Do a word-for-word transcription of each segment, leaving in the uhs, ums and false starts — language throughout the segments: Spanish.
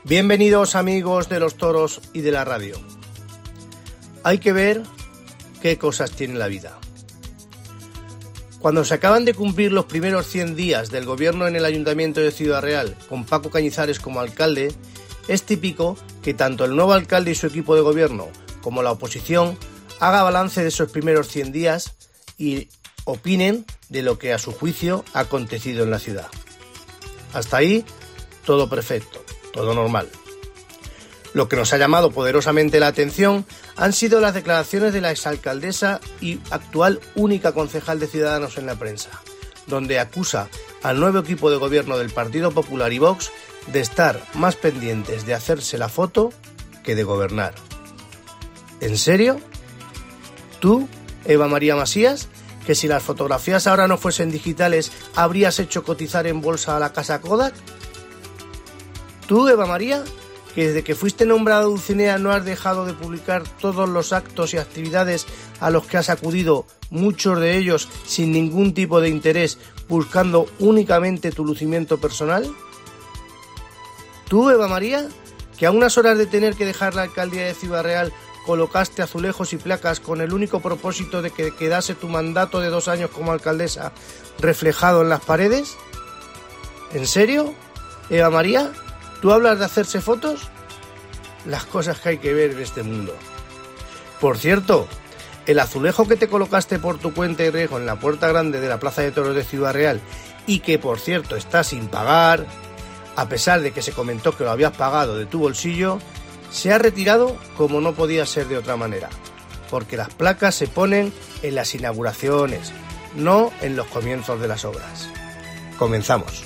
Bienvenidos amigos de los toros y de la radio. Hay que ver qué cosas tiene la vida. Cuando se acaban de cumplir los primeros cien días del gobierno en el Ayuntamiento de Ciudad Real, con Paco Cañizares como alcalde, es típico que tanto el nuevo alcalde y su equipo de gobierno como la oposición haga balance de esos primeros cien días y opinen de lo que a su juicio ha acontecido en la ciudad. Hasta ahí, todo perfecto, todo normal. Lo que nos ha llamado poderosamente la atención han sido las declaraciones de la exalcaldesa y actual única concejal de Ciudadanos en la prensa, donde acusa al nuevo equipo de gobierno del Partido Popular y Vox de estar más pendientes de hacerse la foto que de gobernar. ¿En serio? ¿Tú, Eva María Masías, que si las fotografías ahora no fuesen digitales, habrías hecho cotizar en bolsa a la casa Kodak? ¿Tú, Eva María, que desde que fuiste nombrada Dulcinea no has dejado de publicar todos los actos y actividades a los que has acudido, muchos de ellos sin ningún tipo de interés, buscando únicamente tu lucimiento personal? ¿Tú, Eva María, que a unas horas de tener que dejar la alcaldía de Ciudad Real colocaste azulejos y placas con el único propósito de que quedase tu mandato de dos años como alcaldesa reflejado en las paredes? ¿En serio, Eva María? ¿Tú hablas de hacerse fotos? Las cosas que hay que ver en este mundo. Por cierto, el azulejo que te colocaste por tu cuenta y riesgo en la puerta grande de la Plaza de Toros de Ciudad Real y que, por cierto, está sin pagar, a pesar de que se comentó que lo habías pagado de tu bolsillo, se ha retirado como no podía ser de otra manera, porque las placas se ponen en las inauguraciones, no en los comienzos de las obras. Comenzamos.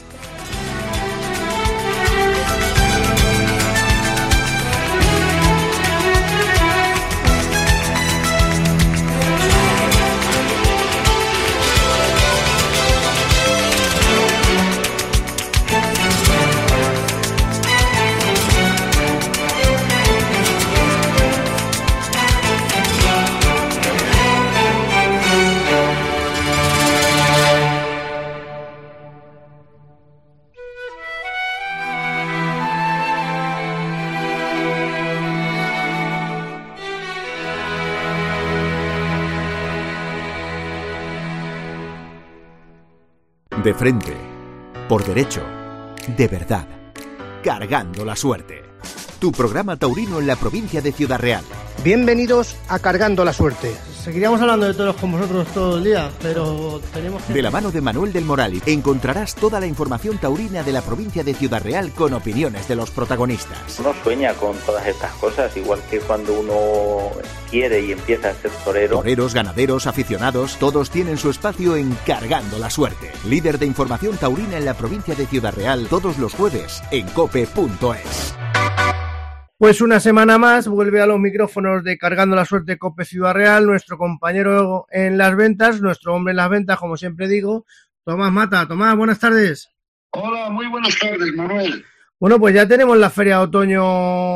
De frente, por derecho, de verdad, Cargando la Suerte. Tu programa taurino en la provincia de Ciudad Real. Bienvenidos a Cargando la Suerte. Seguiríamos hablando de toros con vosotros todo el día, pero tenemos que... De la mano de Manuel del Moral encontrarás toda la información taurina de la provincia de Ciudad Real con opiniones de los protagonistas. Uno sueña con todas estas cosas, igual que cuando uno quiere y empieza a ser torero. Toreros, ganaderos, aficionados, todos tienen su espacio en Cargando la Suerte. Líder de información taurina en la provincia de Ciudad Real, todos los jueves en cope punto es. Pues una semana más vuelve a los micrófonos de Cargando la Suerte Cope Ciudad Real, nuestro compañero en las ventas, nuestro hombre en las ventas, como siempre digo, Tomás Mata. Tomás, buenas tardes. Hola, muy buenas tardes, Manuel. Bueno, pues ya tenemos la Feria de Otoño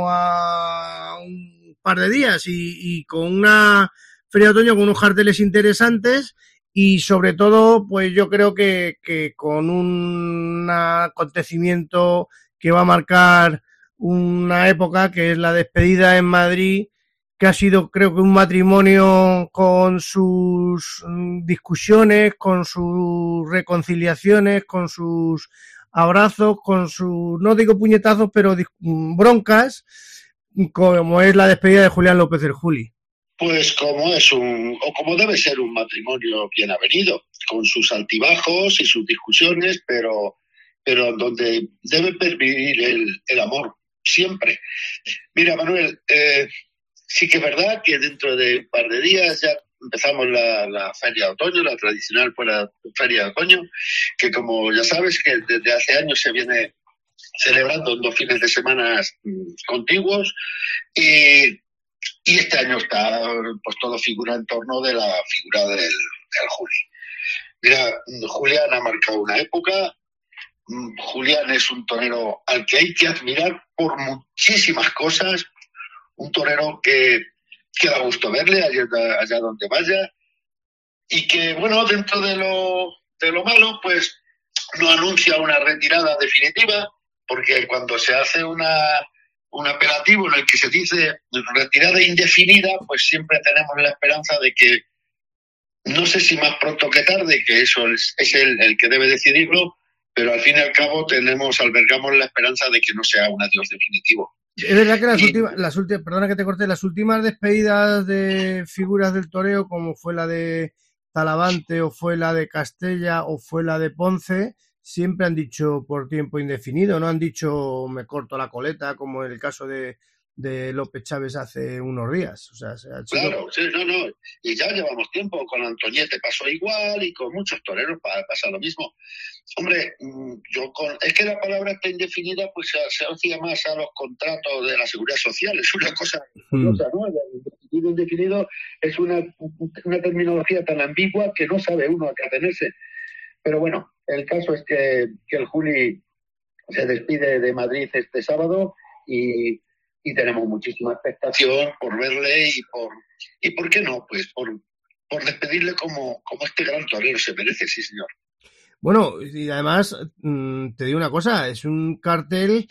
a un par de días y, y con una Feria de Otoño con unos carteles interesantes y sobre todo, pues yo creo que, que con un acontecimiento que va a marcar una época que es la despedida en Madrid, que ha sido creo que un matrimonio con sus discusiones, con sus reconciliaciones, con sus abrazos, con sus, no digo puñetazos, pero broncas, como es la despedida de Julián López el Juli. Pues como es un, o como debe ser un matrimonio bien avenido, con sus altibajos y sus discusiones, pero, pero donde debe pervivir el, el amor. Siempre. Mira, Manuel, eh, sí que es verdad que dentro de un par de días ya empezamos la, la Feria de Otoño, la tradicional Feria de Otoño, que como ya sabes, que desde hace años se viene celebrando en dos fines de semana contiguos y, y este año está, pues todo figura en torno de la figura del, del Juli. Mira, Julián ha marcado una época. Julián es un torero al que hay que admirar por muchísimas cosas, un torero que, que da gusto verle allá, allá donde vaya y que, bueno, dentro de lo, de lo malo, pues no anuncia una retirada definitiva, porque cuando se hace una, un apelativo en el que se dice retirada indefinida, pues siempre tenemos la esperanza de que, no sé si más pronto que tarde, que eso es, es él el que debe decidirlo, pero al fin y al cabo tenemos, albergamos la esperanza de que no sea un adiós definitivo. Es verdad que las y, últimas, las últimas, perdona que te corté, las últimas despedidas de figuras del toreo, como fue la de Talavante, o fue la de Castella, o fue la de Ponce, siempre han dicho por tiempo indefinido, no han dicho me corto la coleta, como en el caso de, de López Chávez hace unos días. O sea, se ha sido... Claro, sí, no, no, y ya llevamos tiempo, con Antoñete pasó igual y con muchos toreros pasa lo mismo. Hombre, yo con, es que la palabra está indefinida, pues se, se asocia más a los contratos de la Seguridad Social, es una cosa, hmm. cosa ¿no? Indefinido, indefinido es una, una terminología tan ambigua que no sabe uno a qué atenerse. Pero bueno, el caso es que, que el Juli se despide de Madrid este sábado y, y tenemos muchísima expectación por verle y por, y por qué no, pues por, por despedirle como, como este gran torero se merece, sí señor. Bueno, y además, te digo una cosa, es un cartel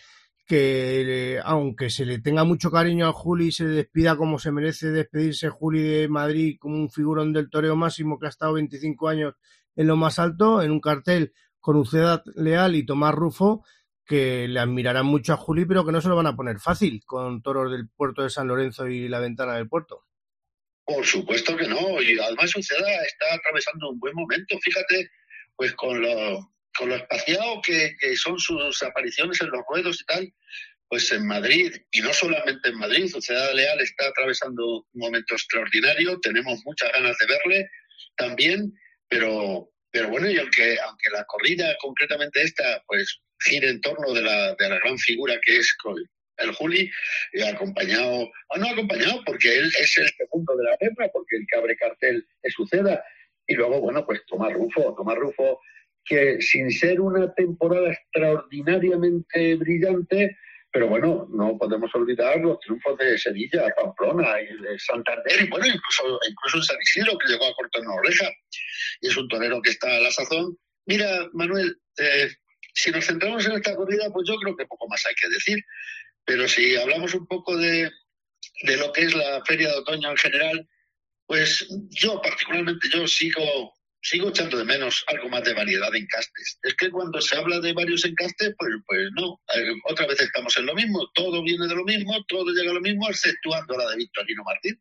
que, aunque se le tenga mucho cariño al Juli y se despida como se merece despedirse Juli de Madrid como un figurón del toreo máximo que ha estado veinticinco años en lo más alto, en un cartel con Uceda Leal y Tomás Rufo, que le admirarán mucho a Juli, pero que no se lo van a poner fácil con toros del puerto de San Lorenzo y la Ventana del Puerto. Por supuesto que no, y además Uceda está atravesando un buen momento, fíjate, pues con lo, con lo espaciado que, que son sus apariciones en los ruedos y tal, pues en Madrid, y no solamente en Madrid, Uceda Leal está atravesando un momento extraordinario, tenemos muchas ganas de verle también, pero, pero bueno, y aunque, aunque la corrida concretamente esta, pues gira en torno de la, de la gran figura que es el Juli, y acompañado, o no acompañado, porque él es el segundo de la guerra, porque el que abre cartel es Uceda. Y luego, bueno, pues Tomás Rufo, Tomás Rufo, que sin ser una temporada extraordinariamente brillante, pero bueno, no podemos olvidar los triunfos de Sevilla, Pamplona y de Santander, y bueno, incluso, incluso en San Isidro, que llegó a cortar una oreja, y es un torero que está a la sazón. Mira, Manuel, eh, si nos centramos en esta corrida, pues yo creo que poco más hay que decir, pero si hablamos un poco de, de lo que es la Feria de Otoño en general, pues yo particularmente yo sigo sigo echando de menos algo más de variedad de encastes. Es que cuando se habla de varios encastes, pues, pues no, otra vez estamos en lo mismo, todo viene de lo mismo, todo llega a lo mismo, exceptuando la de Victorino Martín.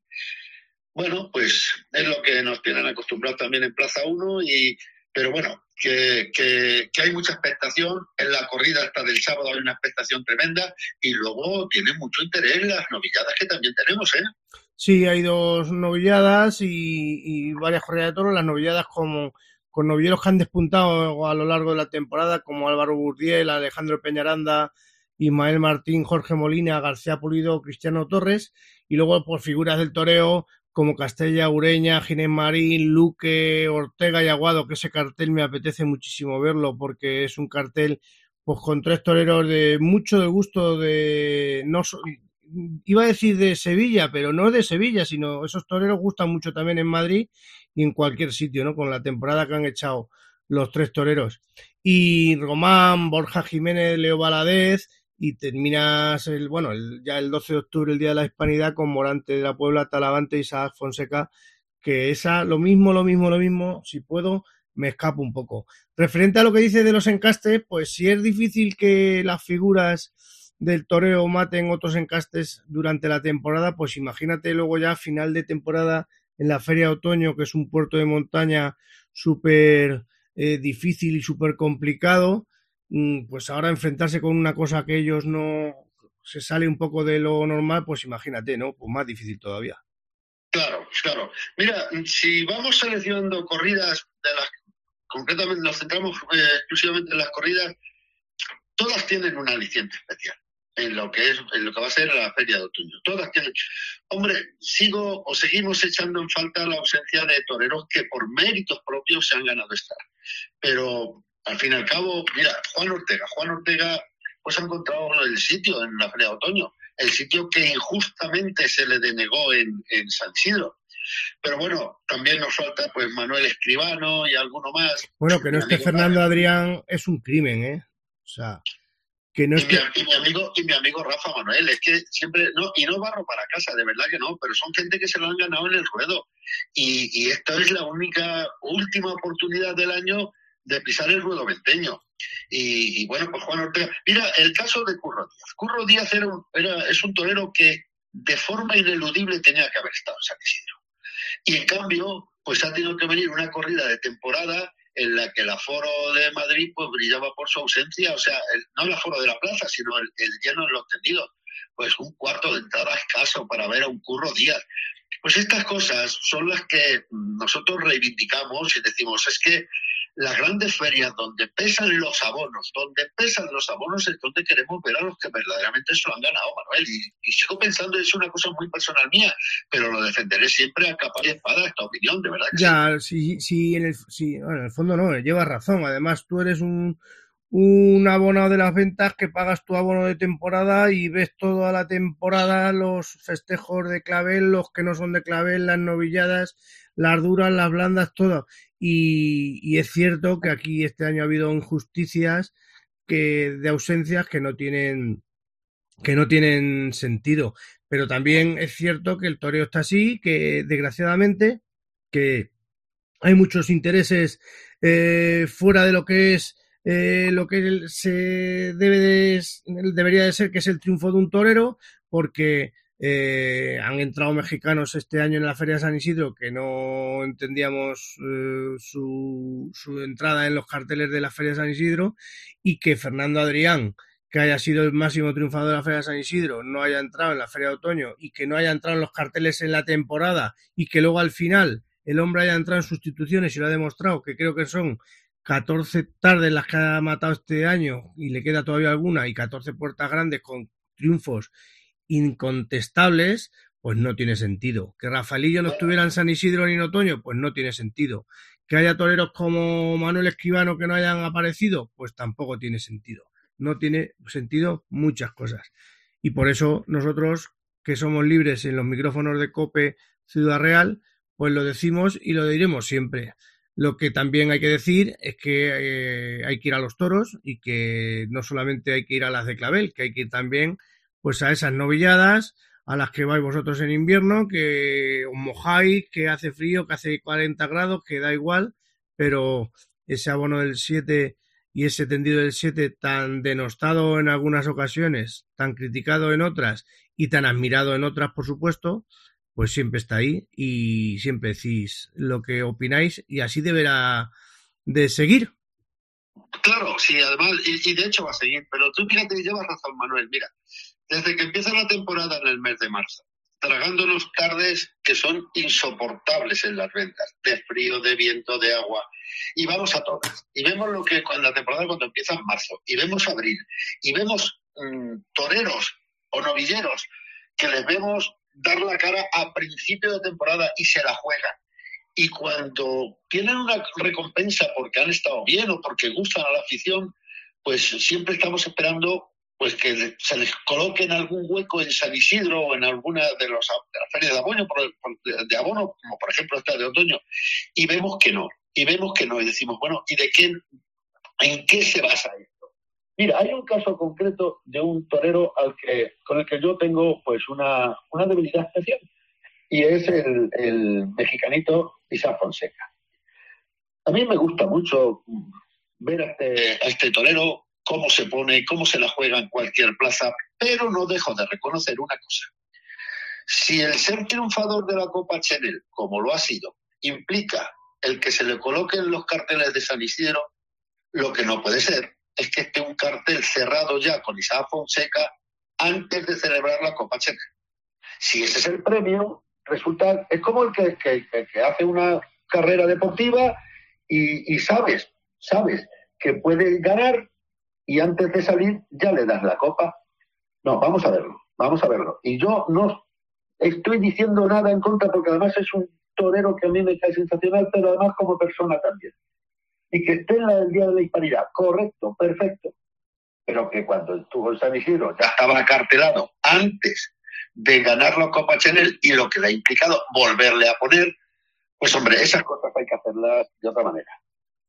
Bueno, pues es lo que nos tienen acostumbrados también en Plaza uno, y pero bueno, que, que, que hay mucha expectación. En la corrida hasta del sábado hay una expectación tremenda, y luego tiene mucho interés las novilladas que también tenemos, ¿eh? Sí, hay dos novilladas y, y varias corridas de toros. Las novilladas como, con novilleros que han despuntado a lo largo de la temporada, como Álvaro Burdiel, Alejandro Peñaranda, Ismael Martín, Jorge Molina, García Pulido, Cristiano Torres, y luego por figuras del toreo como Castella, Ureña, Ginés Marín, Luque, Ortega y Aguado, que ese cartel me apetece muchísimo verlo porque es un cartel pues con tres toreros de mucho de gusto, de no iba a decir de Sevilla, pero no de Sevilla, sino esos toreros gustan mucho también en Madrid y en cualquier sitio, ¿no? Con la temporada que han echado los tres toreros. Y Román, Borja Jiménez, Leo Valadez, y terminas el, bueno, el, ya el doce de octubre, el Día de la Hispanidad, con Morante de la Puebla, Talavante y Isaac Fonseca, que esa, lo mismo, lo mismo, lo mismo, si puedo, me escapo un poco. Referente a lo que dice de los encastes, pues si es difícil que las figuras del toreo maten otros encastes durante la temporada, pues imagínate luego ya a final de temporada en la Feria de Otoño, que es un puerto de montaña súper eh, difícil y súper complicado, pues ahora enfrentarse con una cosa que ellos no se sale un poco de lo normal, pues imagínate, ¿no? Pues más difícil todavía. Claro, claro. Mira, si vamos seleccionando corridas de las, concretamente nos centramos eh, exclusivamente en las corridas, todas tienen un aliciente especial en lo que es, en lo que va a ser la Feria de Otoño. Todas tienen. Hombre, sigo o seguimos echando en falta la ausencia de toreros que por méritos propios se han ganado estar. Pero al fin y al cabo, mira, Juan Ortega, Juan Ortega pues ha encontrado el sitio en la Feria de Otoño, el sitio que injustamente se le denegó en, en San Isidro. Pero bueno, también nos falta pues Manuel Escribano y alguno más. Bueno, que no esté Fernando Adrián es un crimen, ¿eh? O sea, que no y, es que... mi, y mi amigo y mi amigo Rafa Manuel, es que siempre, no, y no barro para casa, de verdad que no, pero son gente que se lo han ganado en el ruedo. Y, y esta es la única, última oportunidad del año de pisar el ruedo venteño. Y, y bueno, pues Juan Ortega, mira, el caso de Curro Díaz. Curro Díaz era, un, era es un torero que de forma ineludible tenía que haber estado en San Isidro. Y en cambio, pues ha tenido que venir una corrida de temporada en la que el aforo de Madrid pues brillaba por su ausencia, o sea, el, no el aforo de la plaza, sino el, el lleno en los tendidos. Pues un cuarto de entrada escaso para ver a un Curro Díaz. Pues estas cosas son las que nosotros reivindicamos y decimos, es que las grandes ferias donde pesan los abonos, donde pesan los abonos es donde queremos ver a los que verdaderamente se lo han ganado, Manuel. Y, y sigo pensando, es una cosa muy personal mía, pero lo defenderé siempre a capa y espada, esta opinión, de verdad que ya, sí. sí, sí, en el, sí, bueno, en el fondo no, llevas razón. Además, tú eres un, un abonado de las ventas que pagas tu abono de temporada y ves toda la temporada los festejos de clavel, los que no son de clavel, las novilladas, las duras, las blandas, todo. Y, y es cierto que aquí este año ha habido injusticias que, de ausencias que no tienen que no tienen sentido. Pero también es cierto que el toreo está así, que desgraciadamente que hay muchos intereses eh, fuera de lo que es eh, lo que se debe de, debería de ser, que es el triunfo de un torero, porque eh, han entrado mexicanos este año en la Feria de San Isidro que no entendíamos eh, su, su entrada en los carteles de la Feria de San Isidro, y que Fernando Adrián, que haya sido el máximo triunfador de la Feria de San Isidro, no haya entrado en la Feria de Otoño y que no haya entrado en los carteles en la temporada, y que luego al final el hombre haya entrado en sustituciones y lo ha demostrado, que creo que son catorce tardes las que ha matado este año y le queda todavía alguna, y catorce puertas grandes con triunfos incontestables, pues no tiene sentido. Que Rafaelillo no estuviera en San Isidro ni en Otoño, pues no tiene sentido. Que haya toreros como Manuel Escribano que no hayan aparecido, pues tampoco tiene sentido. No tiene sentido muchas cosas. Y por eso nosotros, que somos libres en los micrófonos de COPE Ciudad Real, pues lo decimos y lo diremos siempre. Lo que también hay que decir es que eh, hay que ir a los toros, y que no solamente hay que ir a las de clavel, que hay que ir también pues a esas novilladas a las que vais vosotros en invierno, que os mojáis, que hace frío, que hace cuarenta grados, que da igual, pero ese abono del siete y ese tendido del siete, tan denostado en algunas ocasiones, tan criticado en otras y tan admirado en otras, por supuesto, pues siempre está ahí y siempre decís lo que opináis, y así deberá de seguir. Claro, sí, además, y, y de hecho va a seguir, pero tú fíjate, llevas razón, Manuel, mira, desde que empieza la temporada en el mes de marzo, tragándonos cardes que son insoportables en las ventas, de frío, de viento, de agua, y vamos a todas, y vemos lo que con la temporada cuando empieza en marzo, y vemos abril, y vemos mmm, toreros o novilleros que les vemos dar la cara a principio de temporada y se la juegan. Y cuando tienen una recompensa porque han estado bien o porque gustan a la afición, pues siempre estamos esperando pues que se les coloque en algún hueco en San Isidro o en alguna de, los, de las ferias de abono, de abono, como por ejemplo esta de otoño, y vemos que no, y vemos que no, y decimos, bueno, ¿y de qué, en qué se basa esto? Mira, hay un caso concreto de un torero al que, con el que yo tengo pues una, una debilidad especial, y es el, el mexicanito Isaac Fonseca. A mí me gusta mucho ver a este, a este torero, cómo se pone, cómo se la juega en cualquier plaza, pero no dejo de reconocer una cosa. Si el ser triunfador de la Copa Chenel, como lo ha sido, implica el que se le coloquen los carteles de San Isidro, lo que no puede ser es que esté un cartel cerrado ya con Isaac Fonseca antes de celebrar la Copa Chenel. Si ese es el premio, resulta, es como el que, que, que hace una carrera deportiva y, y sabes, sabes que puede ganar, y antes de salir ya le das la copa. No, vamos a verlo, vamos a verlo. Y yo no estoy diciendo nada en contra, porque además es un torero que a mí me cae sensacional, pero además como persona también. Y que esté en la del Día de la Hispanidad, correcto, perfecto. Pero que cuando estuvo en San Isidro ya estaba acartelado antes de ganar la Copa Chenel, y lo que le ha implicado volverle a poner, pues hombre, esas cosas hay que hacerlas de otra manera.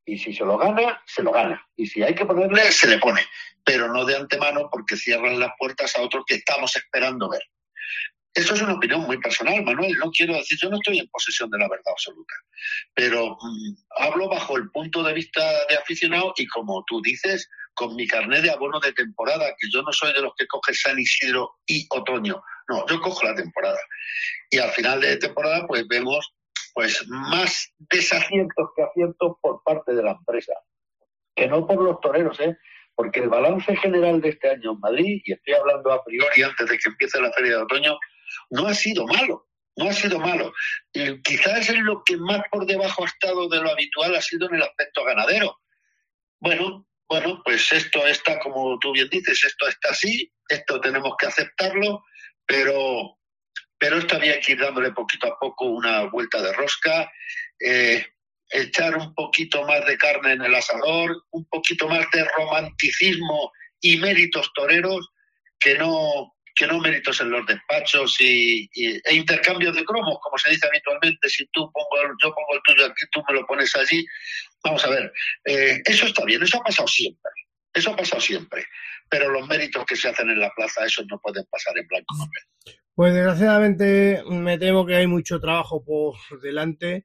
Y si se lo gana, se lo gana. Y si hay que ponerle, se le pone. Pero no de antemano, porque cierran las puertas a otro que estamos esperando ver. Esto es una opinión muy personal, Manuel. No quiero decir, yo no estoy en posesión de la verdad absoluta. Pero mmm, hablo bajo el punto de vista de aficionado y, como tú dices, con mi carnet de abono de temporada, que yo no soy de los que coge San Isidro y otoño. No, yo cojo la temporada. Y al final de temporada, pues vemos pues más desaciertos que aciertos por parte de la empresa. Que no por los toreros, ¿eh? Porque el balance general de este año en Madrid, y estoy hablando a priori antes de que empiece la feria de otoño, no ha sido malo, no ha sido malo. Y quizás es lo que más por debajo ha estado de lo habitual, ha sido en el aspecto ganadero. Bueno, bueno, pues esto está, como tú bien dices, esto está así, esto tenemos que aceptarlo, pero, pero esto había que ir dándole poquito a poco una vuelta de rosca, eh, echar un poquito más de carne en el asador, un poquito más de romanticismo y méritos toreros, que no... que no méritos en los despachos y, y, e intercambios de cromos, como se dice habitualmente. Si tú pongo el, yo pongo el tuyo aquí, tú me lo pones allí. Vamos a ver, eh, eso está bien, eso ha pasado siempre, eso ha pasado siempre, pero los méritos que se hacen en la plaza, esos no pueden pasar en blanco y negro. Pues desgraciadamente me temo que hay mucho trabajo por delante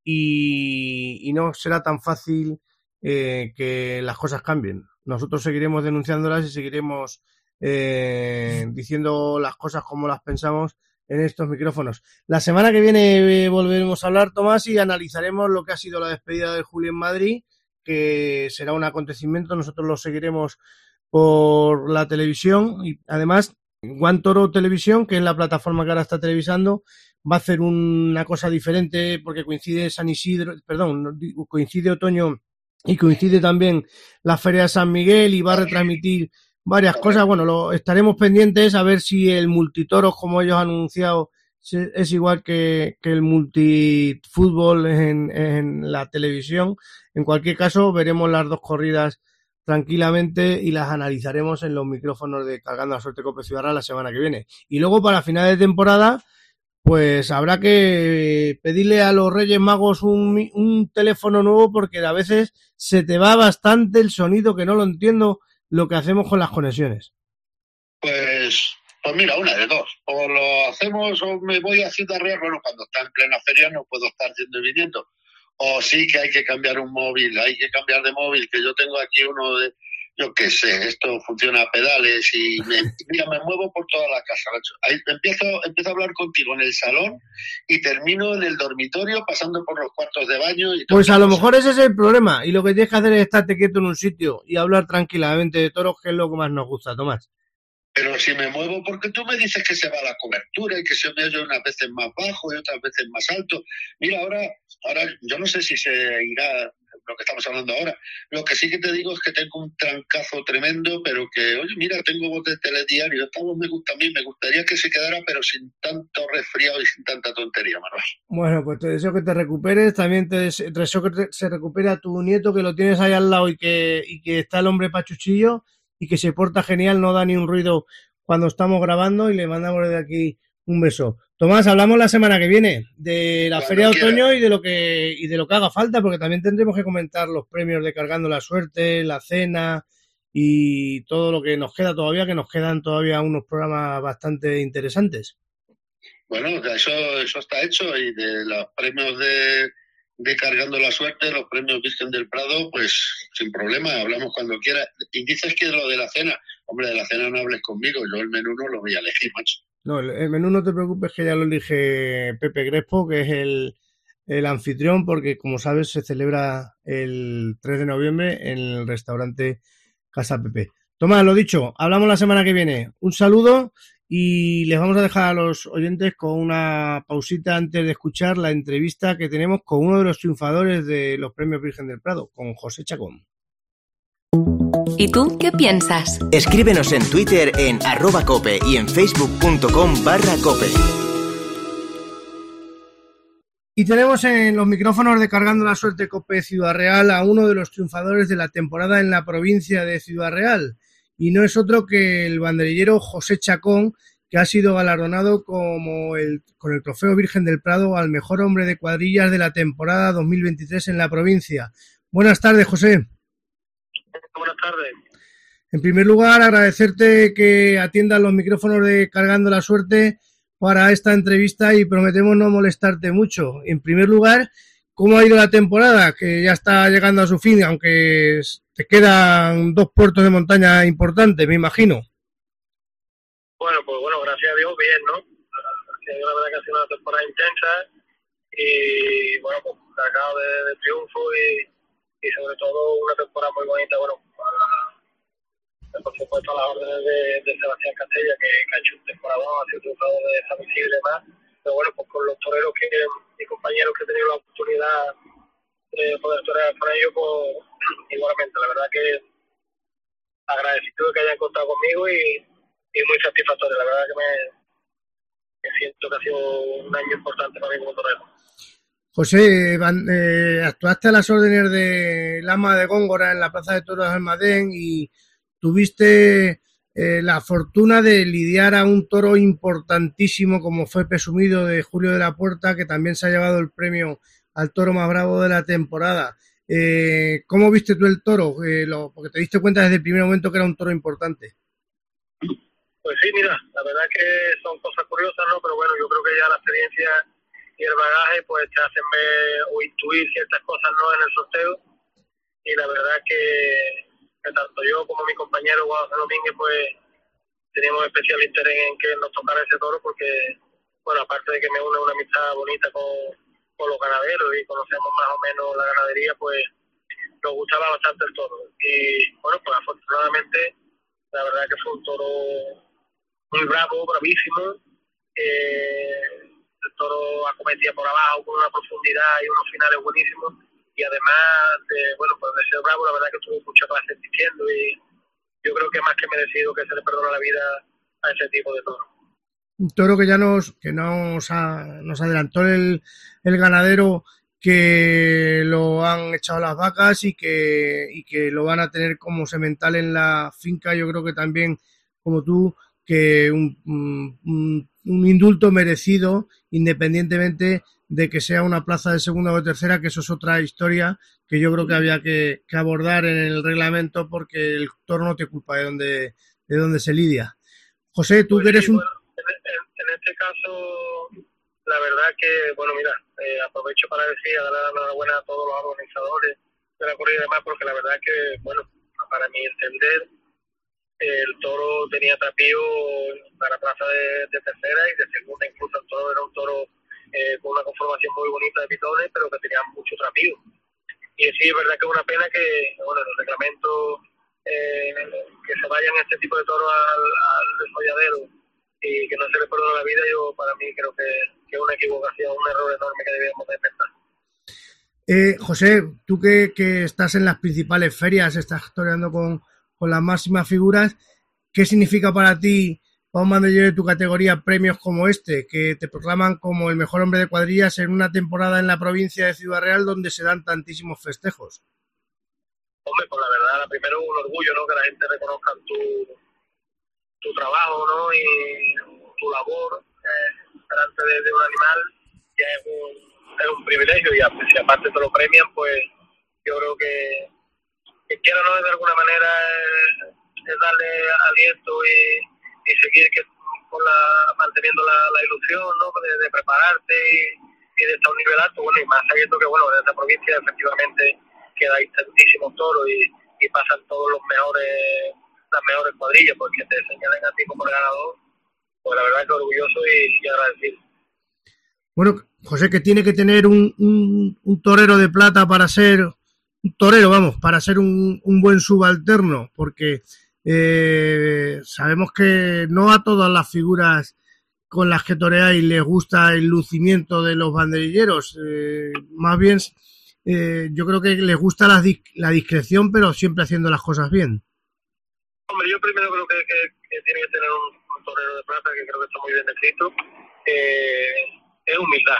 y, y no será tan fácil eh, que las cosas cambien. Nosotros seguiremos denunciándolas y seguiremos Eh, diciendo las cosas como las pensamos en estos micrófonos. La semana que viene eh, volveremos a hablar, Tomás, y analizaremos lo que ha sido la despedida de Julio en Madrid, que será un acontecimiento. Nosotros lo seguiremos por la televisión y además One Toro Televisión, que es la plataforma que ahora está televisando, va a hacer una cosa diferente porque coincide San Isidro, perdón, coincide otoño y coincide también la Feria de San Miguel y va a retransmitir varias cosas. Bueno, lo estaremos pendientes a ver si el multitoros, como ellos han anunciado, es igual que, que el multifútbol en, en la televisión. En cualquier caso, veremos las dos corridas tranquilamente y las analizaremos en los micrófonos de Cargando la Suerte Cope Ciudad Real la semana que viene. Y luego, para final de temporada, pues habrá que pedirle a los Reyes Magos un, un teléfono nuevo, porque a veces se te va bastante el sonido, que no lo entiendo lo que hacemos con las conexiones. Pues, pues mira, una de dos. O lo hacemos o me voy a Ciudad Real. Bueno, cuando está en plena feria no puedo estar yendo y viniendo. O sí que hay que cambiar un móvil, hay que cambiar de móvil, que yo tengo aquí uno de, yo qué sé, esto funciona a pedales y me, mira, me muevo por toda la casa. Ahí empiezo, empiezo a hablar contigo en el salón y termino en el dormitorio pasando por los cuartos de baño. Y todo. Pues a lo mejor ese es el problema y lo que tienes que hacer es estarte quieto en un sitio y hablar tranquilamente de toros, que es lo que más nos gusta, Tomás. Pero si me muevo, porque tú me dices que se va la cobertura y que se me oye unas veces más bajo y otras veces más alto. Mira, ahora, ahora yo no sé si se irá lo que estamos hablando ahora. Lo que sí que te digo es que tengo un trancazo tremendo, pero que, oye, mira, tengo voz de telediario. Esta voz me gusta a mí, me gustaría que se quedara, pero sin tanto resfriado y sin tanta tontería, Manuel. Bueno, pues te deseo que te recuperes. También te deseo que te, se recupere a tu nieto, que lo tienes ahí al lado y que, y que está el hombre pachuchillo y que se porta genial, no da ni un ruido cuando estamos grabando, y le mandamos desde aquí un beso. Tomás, hablamos la semana que viene de la Cuando Feria de quiera. Otoño y de lo que y de lo que haga falta, porque también tendremos que comentar los premios de Cargando la Suerte, la cena y todo lo que nos queda todavía, que nos quedan todavía unos programas bastante interesantes. Bueno, eso, eso está hecho, y de los premios de, de Cargando la Suerte, los premios Virgen del Prado, pues sin problema, hablamos cuando quiera. Y dices que lo de la cena, hombre, de la cena no hables conmigo, yo el menú no lo voy a elegir, macho. No, el, el menú no te preocupes, que ya lo elige Pepe Crespo, que es el, el anfitrión, porque como sabes se celebra el tres de noviembre en el restaurante Casa Pepe. Tomás, lo dicho, hablamos la semana que viene. Un saludo y les vamos a dejar a los oyentes con una pausita antes de escuchar la entrevista que tenemos con uno de los triunfadores de los premios Virgen del Prado, con José Chacón. ¿Y tú qué piensas? Escríbenos en Twitter en arroba cope y en facebook.com barra cope. Y tenemos en los micrófonos de Cargando la Suerte Cope Ciudad Real a uno de los triunfadores de la temporada en la provincia de Ciudad Real. Y no es otro que el banderillero José Chacón, que ha sido galardonado como el, con el trofeo Virgen del Prado al mejor hombre de cuadrillas de la temporada dos mil veintitrés en la provincia. Buenas tardes, José. Buenas tardes. En primer lugar, agradecerte que atiendas los micrófonos de Cargando la Suerte para esta entrevista y prometemos no molestarte mucho. En primer lugar, ¿cómo ha ido la temporada? Que ya está llegando a su fin, aunque te quedan dos puertos de montaña importantes, me imagino. Bueno, pues bueno, gracias a Dios, bien, ¿no? Gracias a Dios, la verdad que ha sido una temporada intensa y, bueno, pues cargado de, de triunfo y, y sobre todo una temporada muy bonita, bueno, para, por supuesto a las órdenes de, de Sebastián Castella, que, que ha hecho un temporadón, ha sido triunfador de San Isidro y demás, pero bueno, pues con los toreros que mis compañeros que he tenido la oportunidad de poder torear con ellos, pues igualmente, la verdad que agradecido de que hayan contado conmigo y, y muy satisfactorio, la verdad que me, me siento que ha sido un año importante para mí como torero. José, eh, actuaste a las órdenes de Lama de Góngora en la Plaza de Toros de Almadén y tuviste eh, la fortuna de lidiar a un toro importantísimo como fue Presumido de Julio de la Puerta, que también se ha llevado el premio al toro más bravo de la temporada. Eh, ¿Cómo viste tú el toro? Eh, lo, porque te diste cuenta desde el primer momento que era un toro importante. Pues sí, mira, la verdad que son cosas curiosas, ¿no? Pero bueno, yo creo que ya la experiencia y el bagaje pues te hacen ver o intuir ciertas cosas, ¿no? En el sorteo, y la verdad que, que tanto yo como mi compañero Guadalupe Domínguez pues teníamos especial interés en que nos tocara ese toro porque, bueno, aparte de que me une una amistad bonita con, con los ganaderos y conocemos más o menos la ganadería, pues nos gustaba bastante el toro. Y bueno, pues afortunadamente la verdad que fue un toro muy bravo, bravísimo. Eh, el toro acometía por abajo con una profundidad y unos finales buenísimos, y además de, bueno, pues de ser bravo, la verdad que tuvo mucha clase diciendo, y yo creo que más que merecido que se le perdona la vida a ese tipo de toro. Un toro que ya nos que nos, ha, nos adelantó el, el ganadero, que lo han echado las vacas y que y que lo van a tener como semental en la finca. Yo creo que también, como tú, que un, un, un indulto merecido, independientemente de que sea una plaza de segunda o de tercera, que eso es otra historia que yo creo que había que, que abordar en el reglamento, porque el toro no te culpa de dónde, de dónde se lidia. José, tú pues que eres sí, un... bueno, en, en, en este caso, la verdad que, bueno, mira, eh, aprovecho para decir, a dar la enhorabuena a todos los organizadores de la corrida y demás, porque la verdad que, bueno, para mi entender, el toro tenía trapío para plaza de, de tercera y de segunda, incluso el toro era un toro eh, con una conformación muy bonita de pitones, pero que tenía mucho trapío. Y sí, es verdad que es una pena que, bueno, el reglamento, eh, que se vayan este tipo de toros al, al desolladero y que no se le perdone la vida, yo para mí creo que, que es una equivocación, un error enorme que debemos de pensar. Eh, José, tú que, que estás en las principales ferias, estás toreando con, con las máximas figuras, ¿qué significa para ti, para un banderillero de tu categoría, premios como este, que te proclaman como el mejor hombre de cuadrillas en una temporada en la provincia de Ciudad Real donde se dan tantísimos festejos? Hombre, pues la verdad, primero un orgullo, ¿no? Que la gente reconozca tu, tu trabajo, ¿no? Y tu labor eh, delante de, de un animal, ya es un es un privilegio, y si aparte te lo premian, pues yo creo que, que quiero, ¿no?, de alguna manera es, es darle aliento y, y seguir que, con la, manteniendo la, la ilusión, ¿no?, de, de prepararte y, y de estar a un nivel alto, bueno, y más sabiendo que, bueno, en esta provincia efectivamente quedáis tantísimos toros y, y pasan todos los mejores, las mejores cuadrillas, porque te señalen a ti como el ganador, pues la verdad que orgulloso y, y agradecido. Bueno, José, que tiene que tener un, un, un torero de plata para ser un torero, vamos, para ser un, un buen subalterno, porque eh, sabemos que no a todas las figuras con las que toreáis les gusta el lucimiento de los banderilleros, eh, más bien eh, yo creo que les gusta la, la discreción, pero siempre haciendo las cosas bien. Hombre, yo primero creo que, que, que tiene que tener un, un torero de plata, que creo que está muy bien descrito, eh, es humildad.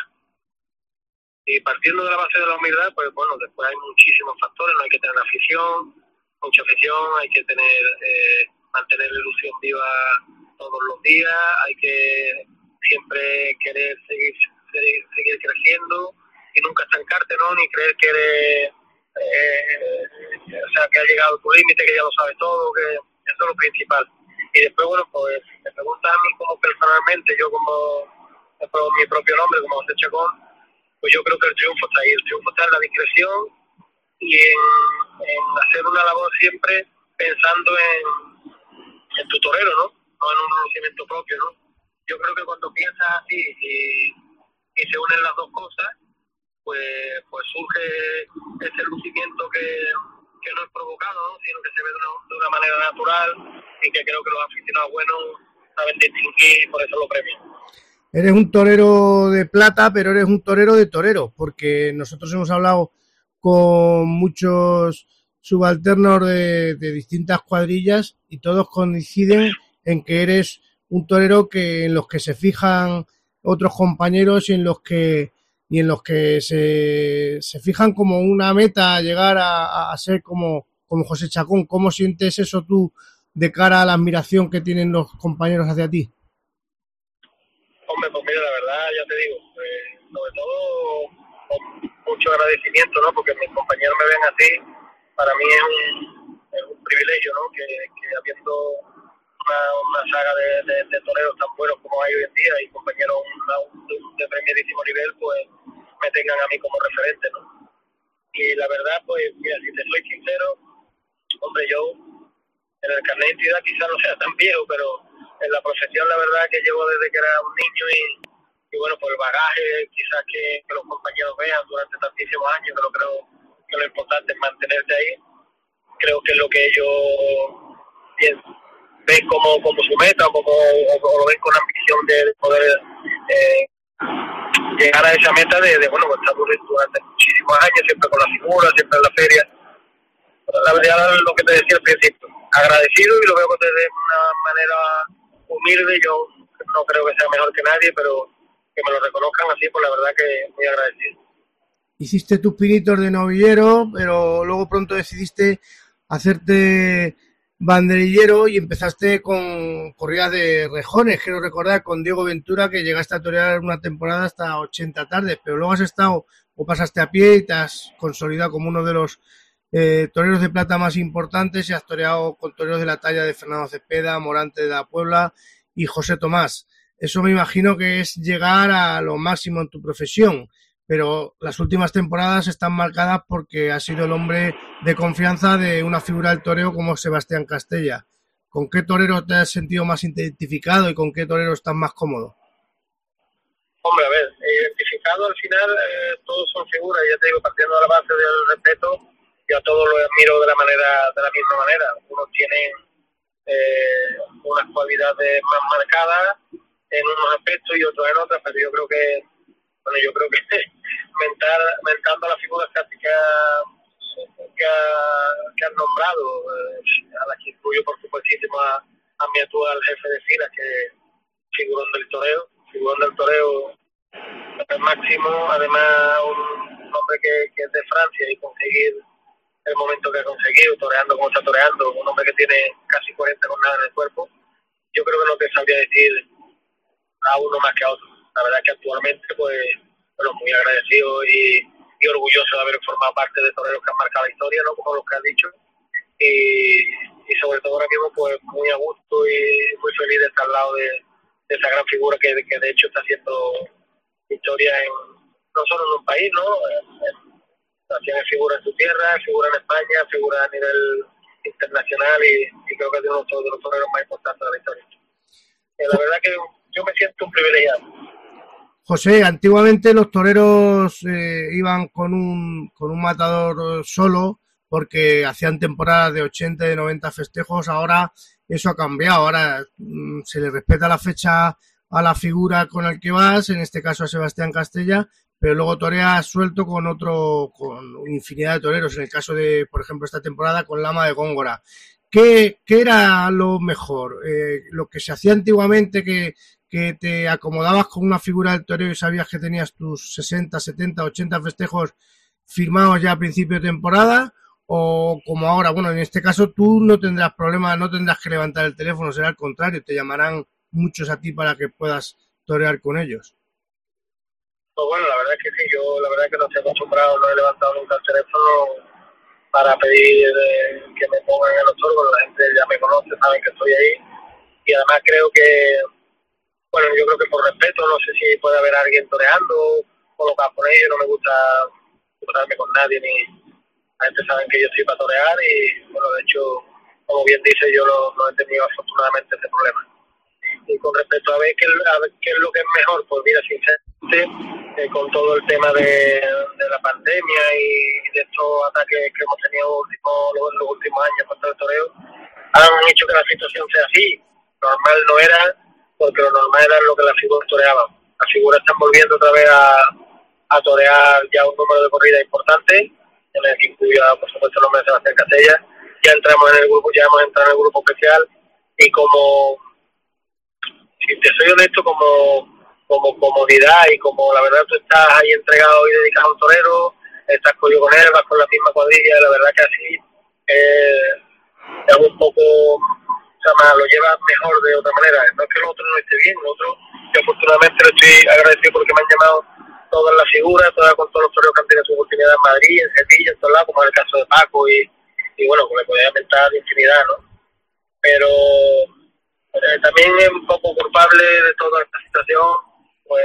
Y partiendo de la base de la humildad, pues bueno, después hay muchísimos factores, no hay que tener afición, mucha afición, hay que tener, eh, mantener la ilusión viva todos los días, hay que siempre querer seguir, seguir, seguir creciendo y nunca estancarte, ¿no? Ni creer que eres eh, o sea, que ha llegado a tu límite, que ya lo sabe todo, que eso es lo principal. Y después, bueno, pues me preguntas a mí como personalmente, yo como por mi propio nombre, como José Chacón, pues yo creo que el triunfo está ahí, el triunfo está en la discreción y en, en hacer una labor siempre pensando en, en tu torero, ¿no? No en un lucimiento propio, ¿no? Yo creo que cuando piensas así y, y se unen las dos cosas, pues pues surge ese lucimiento que, que no es provocado, ¿no? Sino que se ve de una, de una manera natural y que creo que los aficionados buenos saben distinguir y por eso lo premian. Eres un torero de plata, pero eres un torero de torero, porque nosotros hemos hablado con muchos subalternos de, de distintas cuadrillas y todos coinciden en que eres un torero que en los que se fijan otros compañeros y en los que y en los que se, se fijan como una meta llegar a, a ser como, como José Chacón. ¿Cómo sientes eso tú de cara a la admiración que tienen los compañeros hacia ti? Hombre, pues mira, la verdad, ya te digo, eh, sobre todo con mucho agradecimiento, ¿no? Porque mis compañeros me ven así, para mí es un, es un privilegio, ¿no? Que, que habiendo una, una saga de, de, de toreros tan buenos como hay hoy en día y compañeros un, de, de primerísimo nivel, pues me tengan a mí como referente, ¿no? Y la verdad, pues, mira, si te soy sincero, hombre, yo en el carnet de identidad quizás no sea tan viejo, pero en la profesión la verdad que llevo desde que era un niño y, y bueno, por el bagaje quizás que, que los compañeros vean durante tantísimos años, pero creo que lo importante es mantenerte ahí. Creo que es lo que ellos bien, ven como, como su meta o, como, o, o lo ven con ambición de poder eh, llegar a esa meta de, de bueno, pues estar durante muchísimos años, siempre con la figura, siempre en la feria. La verdad es lo que te decía al principio, agradecido y lo veo desde una manera humilde. Yo no creo que sea mejor que nadie, pero que me lo reconozcan así, pues la verdad que muy agradecido. Hiciste tus pinitos de novillero, pero luego pronto decidiste hacerte banderillero y empezaste con corridas de rejones. Quiero recordar con Diego Ventura que llegaste a torear una temporada hasta ochenta tardes, pero luego has estado o pasaste a pie y te has consolidado como uno de los eh, toreros de plata más importantes y has toreado con toreros de la talla de Fernando Cepeda, Morante de la Puebla y José Tomás. Eso me imagino que es llegar a lo máximo en tu profesión, pero las últimas temporadas están marcadas porque has sido el hombre de confianza de una figura del toreo como Sebastián Castella. ¿Con qué torero te has sentido más identificado y con qué torero estás más cómodo? Hombre, a ver, identificado al final eh, todos son figuras, ya te digo, partiendo de la base del respeto, yo a todos los admiro de la manera, de la misma manera. Unos tienen eh, unas cualidades más marcadas en unos aspectos y otros en otras, pero yo creo que bueno, yo creo que mentar, mentando a las figuras que, que, ha, que, ha, que han nombrado, eh, a las que incluyo por supuestísimo a, a mi actual jefe de filas, que figurón del toreo, figurón del toreo al máximo, además un hombre que, que es de Francia y conseguir el momento que ha conseguido, toreando como está toreando, un hombre que tiene casi cuarenta jornadas en el cuerpo, yo creo que no te sabría decir a uno más que a otro. La verdad que actualmente, pues, bueno, muy agradecido y, y orgulloso de haber formado parte de toreros que han marcado la historia, ¿no? Como los que has dicho. Y, y sobre todo ahora mismo, pues, muy a gusto y muy feliz de estar al lado de, de esa gran figura que, que de hecho está haciendo historia en, no solo en un país, ¿no? Tiene figura en su tierra, figura en España, figura a nivel internacional y, y creo que es uno de los toreros más importantes de la historia. Eh, la verdad que yo me siento un privilegiado. José, antiguamente los toreros eh, iban con un con un matador solo porque hacían temporadas de ochenta y de noventa festejos. Ahora eso ha cambiado. Ahora mmm, se le respeta la fecha a la figura con el que vas, en este caso a Sebastián Castella, pero luego toreas suelto con otro, con infinidad de toreros. En el caso de, por ejemplo, esta temporada con Lama de Góngora. ¿Qué, qué era lo mejor? Eh, lo que se hacía antiguamente, que, que te acomodabas con una figura del toreo y sabías que tenías tus sesenta, setenta, ochenta festejos firmados ya a principio de temporada, o como ahora, bueno, en este caso tú no tendrás problema, no tendrás que levantar el teléfono, será al contrario, te llamarán muchos a ti para que puedas torear con ellos. Pues bueno, la verdad es que sí, yo la verdad es que no estoy acostumbrado, no he levantado nunca el teléfono para pedir eh, que me pongan en los toros. La gente ya me conoce, saben que estoy ahí, y además creo que, bueno, yo creo que por respeto, no sé si puede haber alguien toreando o lo que por ello, no me gusta cruzarme con nadie, ni la gente sabe que yo estoy para torear, y bueno, de hecho, como bien dice, yo no, no he tenido afortunadamente ese problema. Y con respecto a ver qué, a ver qué es lo que es mejor, pues mira, sinceramente, eh, con todo el tema de, de la pandemia y de estos ataques que hemos tenido último, los, los últimos años contra el toreo, han hecho que la situación sea así. Normal no era, porque lo normal era lo que las figuras toreaban. Las figuras están volviendo otra vez a, a torear ya un número de corridas importante, en el que incluya, por supuesto, el nombre de Sebastián Casella. Ya entramos en el grupo, ya hemos entrado en el grupo especial, y como, si te soy honesto, como como comodidad y como la verdad tú estás ahí entregado y dedicado a un torero, estás cogido con él, vas con la misma cuadrilla, la verdad que así eh, te hago un poco, o sea, más, lo llevas mejor de otra manera. No es que lo otro no esté bien, lo otro, yo afortunadamente le estoy agradecido porque me han llamado todas las figuras, todas con todos los toreros que han tenido su oportunidad en Madrid, en Sevilla, en todos lados, como es el caso de Paco, y, y bueno, pues le podía inventar infinidad, ¿no? Pero eh, también es un poco culpable de toda esta situación, pues,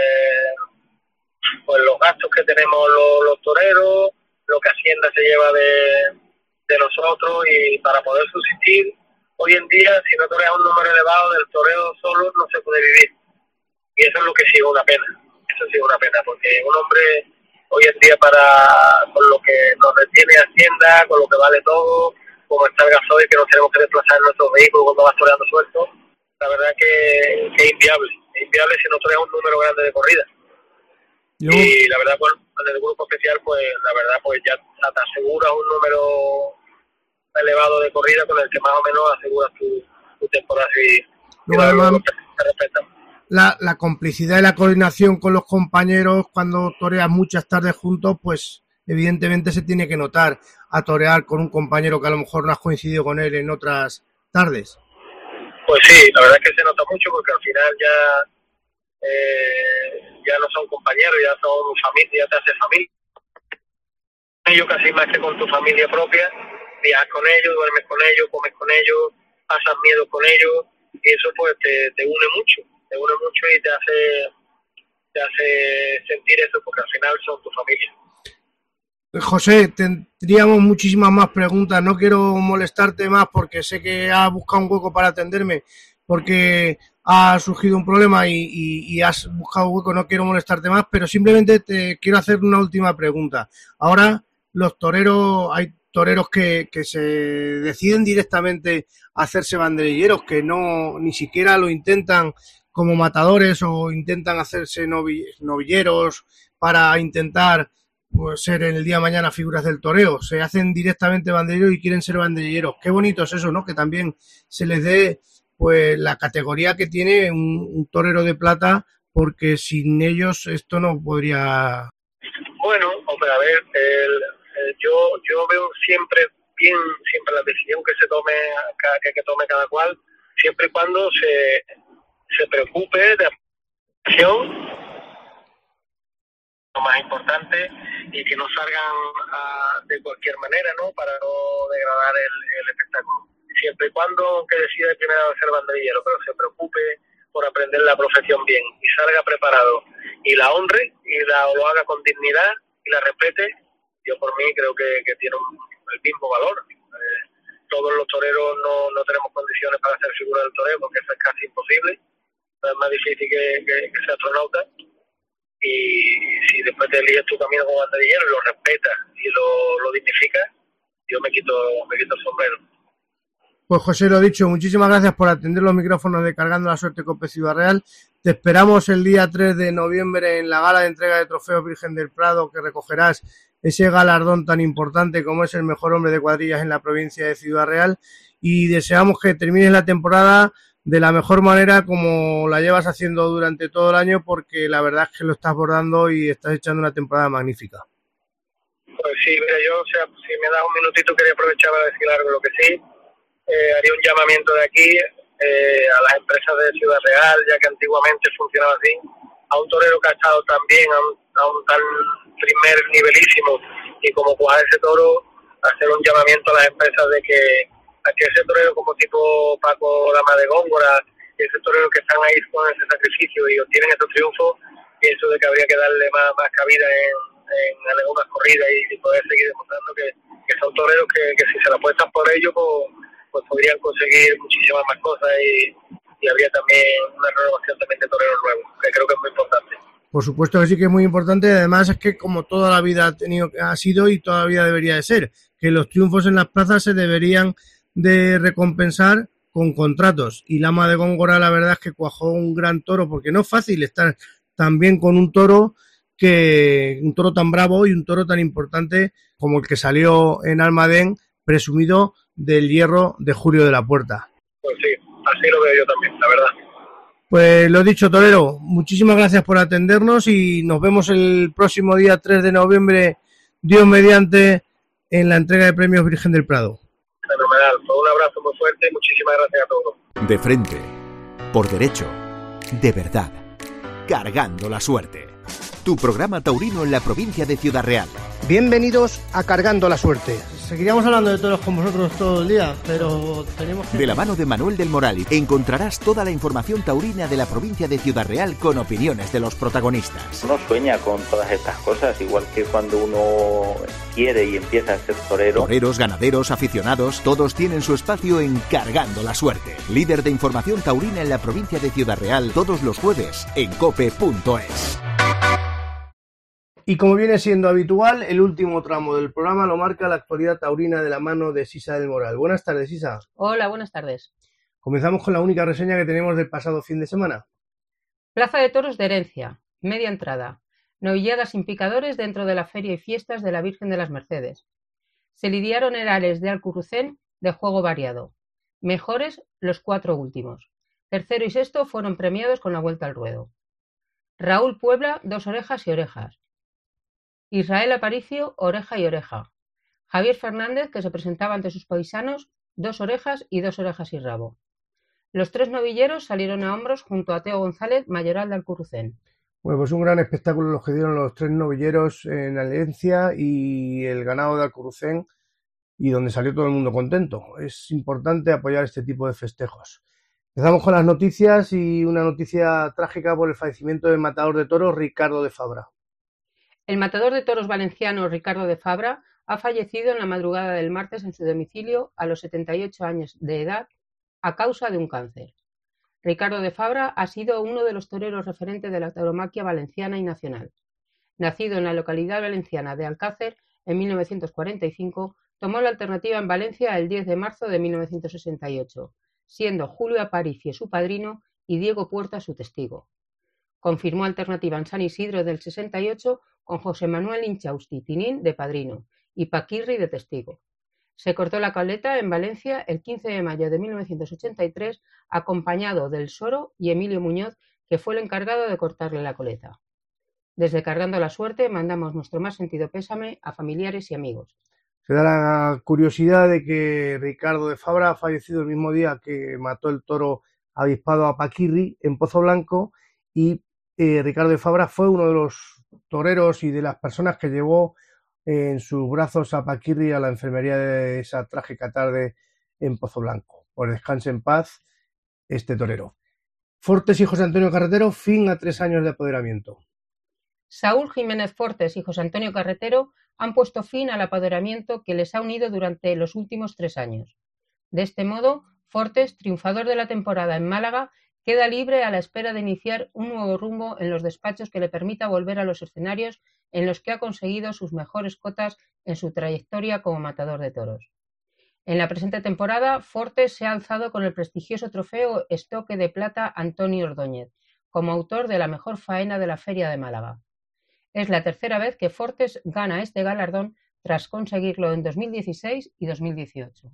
pues los gastos que tenemos los, los toreros, lo que Hacienda se lleva de, de nosotros, y para poder subsistir, hoy en día, si no toreas un número elevado del toreo solo, no se puede vivir. Y eso es lo que sí es una pena, eso sí es una pena, porque un hombre hoy en día, para con lo que nos retiene Hacienda, con lo que vale todo, como está el gasoil, que nos tenemos que desplazar en nuestros vehículos cuando vas toreando suelto, la verdad que, que es inviable, es inviable si no toreas un número grande de corridas. ¿No? Y la verdad, pues, en el grupo especial, pues la verdad, pues ya te aseguras un número elevado de corrida con el que más o menos aseguras tu, tu temporada, y, no, y la, además, te respetan. La, la complicidad y la coordinación con los compañeros cuando toreas muchas tardes juntos, pues evidentemente se tiene que notar a torear con un compañero que a lo mejor no has coincidido con él en otras tardes. Pues sí, la verdad es que se nota mucho, porque al final ya eh, ya no son compañeros, ya son familia, ya te hace familia. Ellos casi más que con tu familia propia, viajas con ellos, duermes con ellos, comes con ellos, pasas miedo con ellos, y eso pues te, te une mucho, te une mucho y te hace, te hace sentir eso, porque al final son tu familia. José, tendríamos muchísimas más preguntas, no quiero molestarte más porque sé que has buscado un hueco para atenderme, porque ha surgido un problema y, y, y has buscado un hueco, no quiero molestarte más, pero simplemente te quiero hacer una última pregunta. Ahora los toreros, hay toreros que, que se deciden directamente a hacerse banderilleros, que no ni siquiera lo intentan como matadores o intentan hacerse novi, novilleros para intentar pues ser en el día de mañana figuras del toreo, se hacen directamente banderilleros y quieren ser banderilleros. Qué bonito es eso, ¿no? Que también se les dé pues la categoría que tiene un, un torero de plata, porque sin ellos esto no podría... Bueno, hombre, a ver, el, el, yo yo veo siempre bien, siempre la decisión que se tome, que, que tome cada cual, siempre y cuando se, se preocupe de la acción, lo más importante, y que no salgan a, de cualquier manera, ¿no? Para no degradar el, el espectáculo. Siempre y cuando que decida de primera vez ser banderillero, pero se preocupe por aprender la profesión bien y salga preparado y la honre y la lo haga con dignidad y la respete, yo por mí creo que, que tiene un, el mismo valor. Eh, todos los toreros no, no tenemos condiciones para ser figura del toreo, porque eso es casi imposible, es más difícil que, que, que ser astronauta. Y si después te eliges tu camino como banderillero y lo respetas y lo, lo dignificas, yo me quito, me quito el sombrero. Pues José, lo dicho, muchísimas gracias por atender los micrófonos de Cargando la Suerte Cope Ciudad Real. Te esperamos el día tres de noviembre en la gala de entrega de trofeos Virgen del Prado, que recogerás ese galardón tan importante como es el mejor hombre de cuadrillas en la provincia de Ciudad Real, y deseamos que termines la temporada de la mejor manera como la llevas haciendo durante todo el año, porque la verdad es que lo estás bordando y estás echando una temporada magnífica. Pues sí, mira, yo, o sea, si me das un minutito, quería aprovechar para decir algo, lo que sí, eh, haría un llamamiento de aquí eh, a las empresas de Ciudad Real, ya que antiguamente funcionaba así, a un torero que ha estado también a un, a un tan primer nivelísimo, y como pues a ese toro hacer un llamamiento a las empresas de que a que ese torero como tipo Paco Lama de Góngora, ese torero que están ahí con ese sacrificio y obtienen estos triunfos, pienso de que habría que darle más, más cabida en, en algunas corridas y, y poder seguir demostrando que, que son toreros que, que si se la apuestan por ello, pues, pues podrían conseguir muchísimas más cosas y, y habría también una renovación también de toreros nuevos, que creo que es muy importante. Por supuesto que sí que es muy importante, además es que como toda la vida ha tenido, ha sido y toda la vida debería de ser, que los triunfos en las plazas se deberían de recompensar con contratos, y Lama de Góngora la verdad es que cuajó un gran toro, porque no es fácil estar tan bien con un toro que un toro tan bravo y un toro tan importante como el que salió en Almadén, presumido del hierro de Julio de la Puerta. Pues sí, así lo veo yo también, la verdad. Pues lo dicho, torero, muchísimas gracias por atendernos y nos vemos el próximo día tres de noviembre, Dios mediante, en la entrega de premios Virgen del Prado. Fenomenal, pues un abrazo muy fuerte y muchísimas gracias a todos. De frente, por derecho, de verdad, cargando la suerte. Tu programa taurino en la provincia de Ciudad Real. Bienvenidos a Cargando la Suerte. Seguiríamos hablando de toros con vosotros todo el día, pero tenemos que... De la mano de Manuel del Moral encontrarás toda la información taurina de la provincia de Ciudad Real con opiniones de los protagonistas. Uno sueña con todas estas cosas, igual que cuando uno quiere y empieza a ser torero. Toreros, ganaderos, aficionados, todos tienen su espacio en Cargando la Suerte. Líder de información taurina en la provincia de Ciudad Real, todos los jueves en cope punto es. Y como viene siendo habitual, el último tramo del programa lo marca la actualidad taurina de la mano de Sisa del Moral. Buenas tardes, Sisa. Hola, buenas tardes. Comenzamos con la única reseña que tenemos del pasado fin de semana. Plaza de Toros de Herencia, media entrada. Novilladas sin picadores dentro de la feria y fiestas de la Virgen de las Mercedes. Se lidiaron herales de Alcurucén de juego variado. Mejores los cuatro últimos. Tercero y sexto fueron premiados con la vuelta al ruedo. Raúl Puebla, dos orejas y orejas. Israel Aparicio, oreja y oreja. Javier Fernández, que se presentaba ante sus paisanos, dos orejas y dos orejas y rabo. Los tres novilleros salieron a hombros junto a Teo González, mayoral de Alcurucén. Bueno, pues un gran espectáculo los que dieron los tres novilleros en Herencia y el ganado de Alcurucén, y donde salió todo el mundo contento. Es importante apoyar este tipo de festejos. Empezamos con las noticias y una noticia trágica por el fallecimiento del matador de toros Ricardo de Fabra. El matador de toros valenciano Ricardo de Fabra ha fallecido en la madrugada del martes en su domicilio a los setenta y ocho años de edad a causa de un cáncer. Ricardo de Fabra ha sido uno de los toreros referentes de la tauromaquia valenciana y nacional. Nacido en la localidad valenciana de Alcácer en mil novecientos cuarenta y cinco, tomó la alternativa en Valencia el diez de marzo de mil novecientos sesenta y ocho, siendo Julio Aparicio su padrino y Diego Puerta su testigo. Confirmó alternativa en San Isidro del sesenta y ocho con José Manuel Inchausti Tinín de padrino y Paquirri de testigo. Se cortó la coleta en Valencia el quince de mayo de mil novecientos ochenta y tres, acompañado del Soro y Emilio Muñoz, que fue el encargado de cortarle la coleta. Desde Cargando la Suerte mandamos nuestro más sentido pésame a familiares y amigos. Se da la curiosidad de que Ricardo de Fabra ha fallecido el mismo día que mató el toro avispado a Paquirri en Pozo Blanco, y eh, Ricardo de Fabra fue uno de los toreros y de las personas que llevó en sus brazos a Paquirri a la enfermería de esa trágica tarde en Pozo Blanco. Por descanse en paz este torero. Fortes y José Antonio Carretero, fin a tres años de apoderamiento. Saúl Jiménez Fortes y José Antonio Carretero han puesto fin al apoderamiento que les ha unido durante los últimos tres años. De este modo, Fortes, triunfador de la temporada en Málaga, queda libre a la espera de iniciar un nuevo rumbo en los despachos que le permita volver a los escenarios en los que ha conseguido sus mejores cotas en su trayectoria como matador de toros. En la presente temporada, Fortes se ha alzado con el prestigioso trofeo Estoque de Plata Antonio Ordóñez, como autor de la mejor faena de la Feria de Málaga. Es la tercera vez que Fortes gana este galardón tras conseguirlo en dos mil dieciséis y dos mil dieciocho.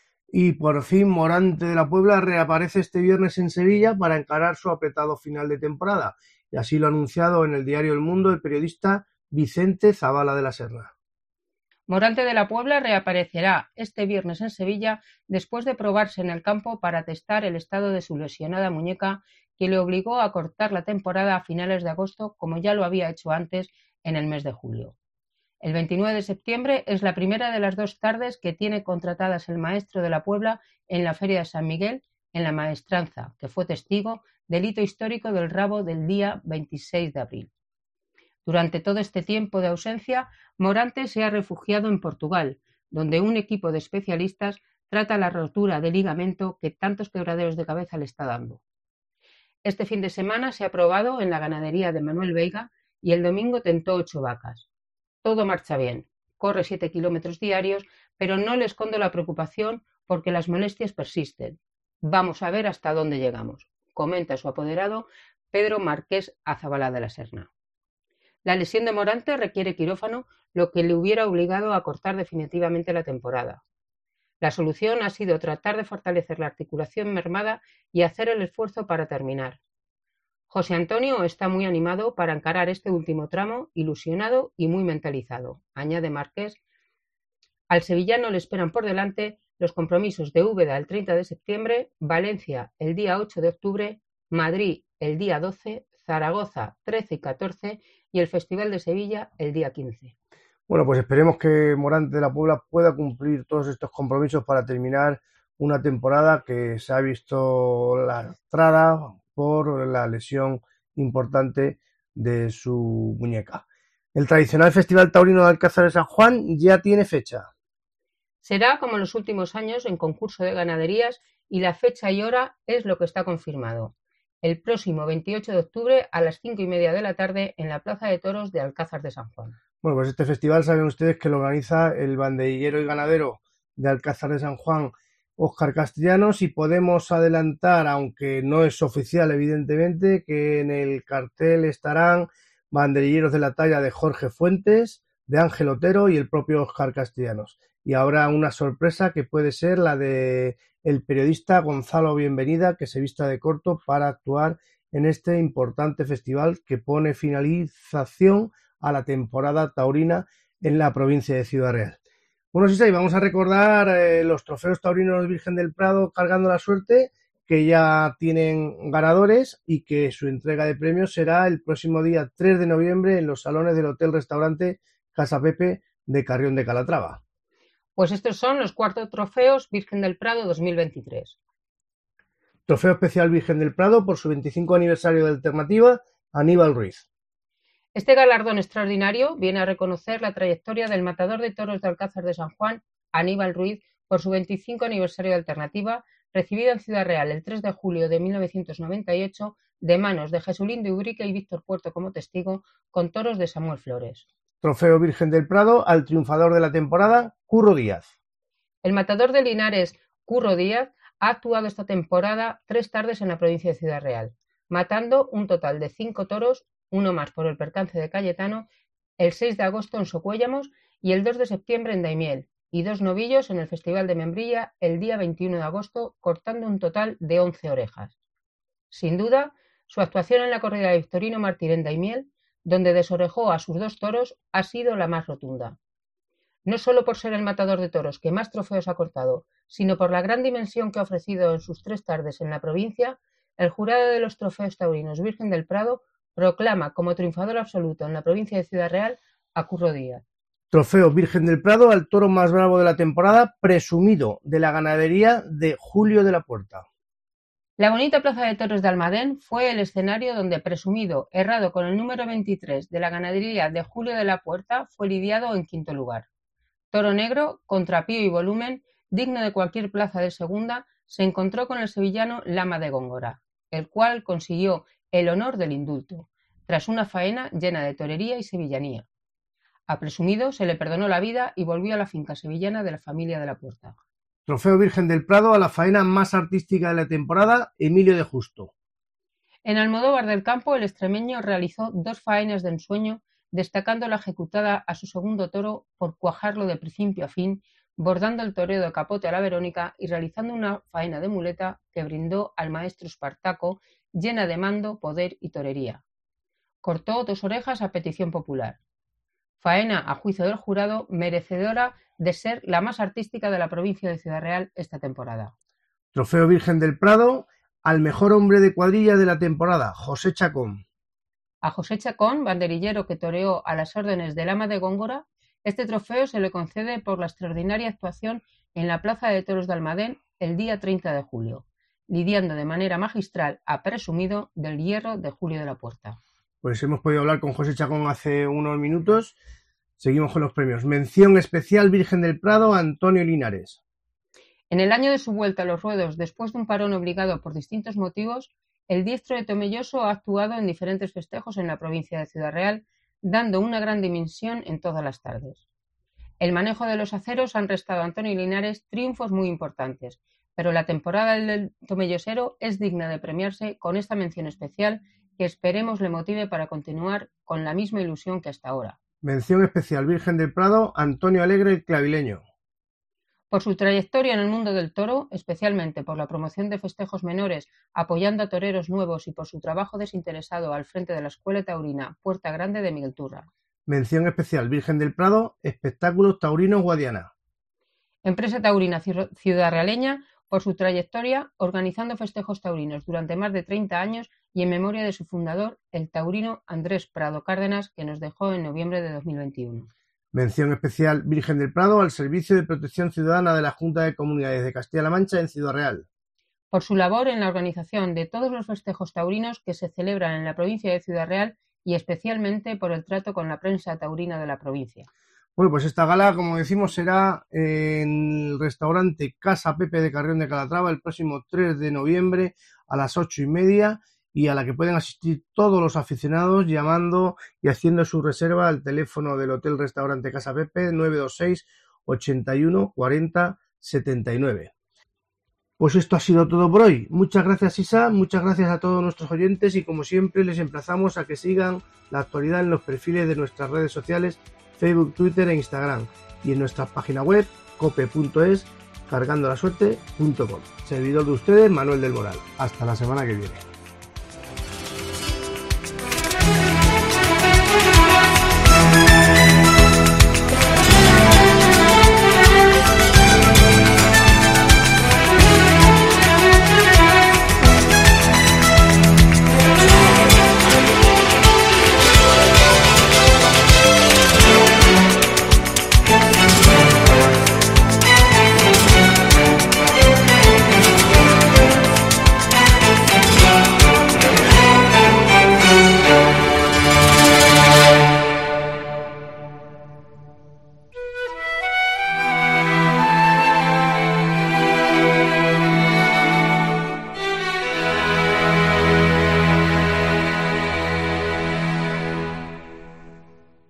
Y por fin Morante de la Puebla reaparece este viernes en Sevilla para encarar su apretado final de temporada, y así lo ha anunciado en el diario El Mundo el periodista Vicente Zavala de la Serna. Morante de la Puebla reaparecerá este viernes en Sevilla después de probarse en el campo para testar el estado de su lesionada muñeca, que le obligó a cortar la temporada a finales de agosto, como ya lo había hecho antes en el mes de julio. El veintinueve de septiembre es la primera de las dos tardes que tiene contratadas el maestro de la Puebla en la Feria de San Miguel, en la Maestranza, que fue testigo del hito histórico del rabo del día veintiséis de abril. Durante todo este tiempo de ausencia, Morante se ha refugiado en Portugal, donde un equipo de especialistas trata la rotura de ligamento que tantos quebraderos de cabeza le está dando. Este fin de semana se ha probado en la ganadería de Manuel Veiga y el domingo tentó ocho vacas. Todo marcha bien, corre siete kilómetros diarios, pero no le escondo la preocupación porque las molestias persisten. Vamos a ver hasta dónde llegamos, comenta su apoderado Pedro Marqués Azabalá de la Serna. La lesión de Morante requiere quirófano, lo que le hubiera obligado a cortar definitivamente la temporada. La solución ha sido tratar de fortalecer la articulación mermada y hacer el esfuerzo para terminar. José Antonio está muy animado para encarar este último tramo, ilusionado y muy mentalizado, añade Marqués. Al sevillano le esperan por delante los compromisos de Úbeda el treinta de septiembre, Valencia el día ocho de octubre, Madrid el día doce, Zaragoza trece y catorce y el Festival de Sevilla el día quince. Bueno, pues esperemos que Morante de la Puebla pueda cumplir todos estos compromisos para terminar una temporada que se ha visto lastrada por la lesión importante de su muñeca. El tradicional Festival Taurino de Alcázar de San Juan ya tiene fecha. Será como en los últimos años en concurso de ganaderías y la fecha y hora es lo que está confirmado. El próximo veintiocho de octubre a las cinco y media de la tarde en la Plaza de Toros de Alcázar de San Juan. Bueno, pues este festival saben ustedes que lo organiza el banderillero y ganadero de Alcázar de San Juan, Óscar Castellanos, y podemos adelantar, aunque no es oficial evidentemente, que en el cartel estarán banderilleros de la talla de Jorge Fuentes, de Ángel Otero y el propio Óscar Castellanos. Y habrá una sorpresa que puede ser la de el periodista Gonzalo Bienvenida, que se vista de corto para actuar en este importante festival que pone finalización a la temporada taurina en la provincia de Ciudad Real. Bueno, sí, sí, vamos a recordar eh, los trofeos taurinos Virgen del Prado Cargando la Suerte, que ya tienen ganadores y que su entrega de premios será el próximo día tres de noviembre en los salones del Hotel-Restaurante Casa Pepe de Carrión de Calatrava. Pues estos son los cuartos trofeos Virgen del Prado dos mil veintitrés. Trofeo especial Virgen del Prado por su veinticinco aniversario de Alternativa, Aníbal Ruiz. Este galardón extraordinario viene a reconocer la trayectoria del matador de toros de Alcázar de San Juan, Aníbal Ruiz, por su veinticinco aniversario de Alternativa, recibido en Ciudad Real el tres de julio de mil novecientos noventa y ocho, de manos de Jesulín de Ubrique y Víctor Puerto como testigo, con toros de Samuel Flores. Trofeo Virgen del Prado al triunfador de la temporada, Curro Díaz. El matador de Linares, Curro Díaz, ha actuado esta temporada tres tardes en la provincia de Ciudad Real, matando un total de cinco toros, uno más por el percance de Cayetano, el seis de agosto en Socuéllamos y el dos de septiembre en Daimiel, y dos novillos en el Festival de Membrilla el día veintiuno de agosto, cortando un total de once orejas. Sin duda, su actuación en la corrida de Victorino Martín en Daimiel, donde desorejó a sus dos toros, ha sido la más rotunda. No solo por ser el matador de toros que más trofeos ha cortado, sino por la gran dimensión que ha ofrecido en sus tres tardes en la provincia, el jurado de los trofeos taurinos Virgen del Prado proclama como triunfador absoluto en la provincia de Ciudad Real a Curro Díaz. Trofeo Virgen del Prado al toro más bravo de la temporada, presumido de la ganadería de Julio de la Puerta. La bonita plaza de toros de Almadén fue el escenario donde presumido, errado con el número veintitrés de la ganadería de Julio de la Puerta, fue lidiado en quinto lugar. Toro negro, contrapío y volumen, digno de cualquier plaza de segunda, se encontró con el sevillano Lama de Góngora, el cual consiguió el honor del indulto, tras una faena llena de torería y sevillanía. A presumido se le perdonó la vida y volvió a la finca sevillana de la familia de la Puerta. Trofeo Virgen del Prado a la faena más artística de la temporada, Emilio de Justo. En Almodóvar del Campo, el extremeño realizó dos faenas de ensueño, destacando la ejecutada a su segundo toro por cuajarlo de principio a fin, bordando el toreo de capote a la Verónica y realizando una faena de muleta que brindó al maestro Espartaco, llena de mando, poder y torería. Cortó dos orejas a petición popular. Faena, a juicio del jurado, merecedora de ser la más artística de la provincia de Ciudad Real esta temporada. Trofeo Virgen del Prado al mejor hombre de cuadrilla de la temporada, José Chacón. A José Chacón, banderillero que toreó a las órdenes del Ama de Góngora, Este trofeo se le concede por la extraordinaria actuación en la Plaza de Toros de Almadén el día treinta de julio, lidiando de manera magistral a presumido del hierro de Julio de la Puerta. Pues hemos podido hablar con José Chacón hace unos minutos. Seguimos con los premios. Mención especial Virgen del Prado, Antonio Linares. En el año de su vuelta a los ruedos, después de un parón obligado por distintos motivos, el diestro de Tomelloso ha actuado en diferentes festejos en la provincia de Ciudad Real, dando una gran dimensión en todas las tardes. El manejo de los aceros han restado a Antonio Linares triunfos muy importantes, pero la temporada del tomellosero es digna de premiarse con esta mención especial que esperemos le motive para continuar con la misma ilusión que hasta ahora. Mención especial Virgen del Prado, Antonio Alegre, el clavileño. Por su trayectoria en el mundo del toro, especialmente por la promoción de festejos menores, apoyando a toreros nuevos y por su trabajo desinteresado al frente de la Escuela Taurina Puerta Grande de Miguel Turra. Mención especial Virgen del Prado, Espectáculos Taurinos Guadiana. Empresa taurina ciudad realeña, por su trayectoria organizando festejos taurinos durante más de treinta años y en memoria de su fundador, el taurino Andrés Prado Cárdenas, que nos dejó en noviembre de dos mil veintiuno. Mención especial Virgen del Prado al Servicio de Protección Ciudadana de la Junta de Comunidades de Castilla-La Mancha en Ciudad Real. Por su labor en la organización de todos los festejos taurinos que se celebran en la provincia de Ciudad Real y especialmente por el trato con la prensa taurina de la provincia. Bueno, pues esta gala, como decimos, será en el restaurante Casa Pepe de Carrión de Calatrava el próximo tres de noviembre a las ocho y media y a la que pueden asistir todos los aficionados llamando y haciendo su reserva al teléfono del Hotel Restaurante Casa Pepe nueve dos seis, ochenta y uno, cuarenta, setenta y nueve. Pues esto ha sido todo por hoy. Muchas gracias, Isa, muchas gracias a todos nuestros oyentes y como siempre les emplazamos a que sigan la actualidad en los perfiles de nuestras redes sociales Facebook, Twitter e Instagram y en nuestra página web cope punto es, cargando la suerte punto com. Servidor de ustedes, Manuel del Moral. Hasta la semana que viene.